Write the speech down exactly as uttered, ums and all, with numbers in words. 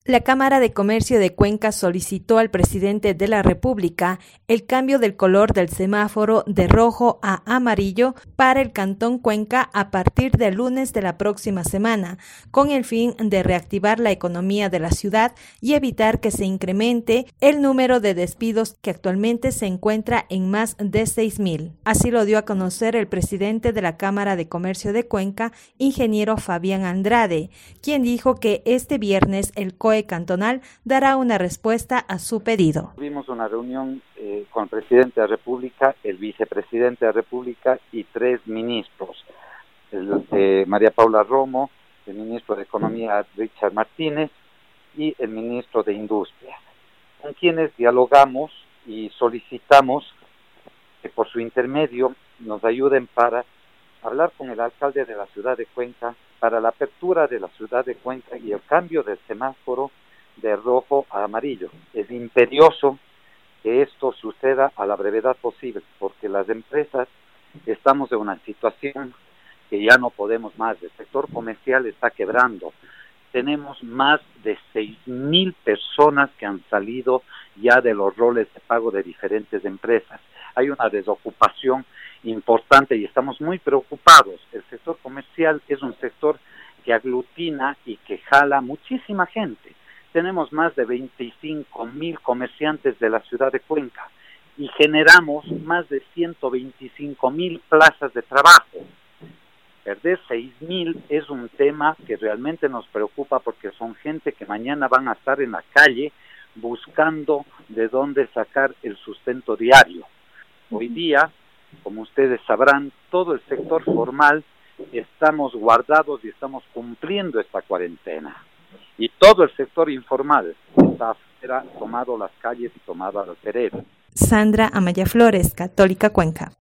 La Cámara de Comercio de Cuenca solicitó al presidente de la República el cambio del color del semáforo de rojo a amarillo para el Cantón Cuenca a partir del lunes de la próxima semana, con el fin de reactivar la economía de la ciudad y evitar que se incremente el número de despidos que actualmente se encuentra en más de seis mil. Así lo dio a conocer el presidente de la Cámara de Comercio de Cuenca, ingeniero Fabián Andrade, quien dijo que este viernes el C O E cantonal dará una respuesta a su pedido. Tuvimos una reunión eh, con el presidente de la República, el vicepresidente de la República y tres ministros. El, eh, María Paula Romo, el ministro de Economía Richard Martínez y el ministro de Industria, con quienes dialogamos y solicitamos que por su intermedio nos ayuden para hablar con el alcalde de la ciudad de Cuenca para la apertura de la ciudad de Cuenca y el cambio del semáforo de rojo a amarillo. Es imperioso que esto suceda a la brevedad posible, porque las empresas estamos en una situación que ya no podemos más. El sector comercial está quebrando. Tenemos más de seis mil personas que han salido ya de los roles de pago de diferentes empresas. Hay una desocupación importante y estamos muy preocupados. El sector comercial es un sector que aglutina y que jala muchísima gente. Tenemos más de veinticinco mil comerciantes de la ciudad de Cuenca y generamos más de ciento veinticinco mil plazas de trabajo. Perder seis mil es un tema que realmente nos preocupa porque son gente que mañana van a estar en la calle buscando de dónde sacar el sustento diario. Hoy día, como ustedes sabrán, todo el sector formal estamos guardados y estamos cumpliendo esta cuarentena. Y todo el sector informal está afuera, tomado las calles y tomado al vereda. Sandra Amaya Flores, Católica Cuenca.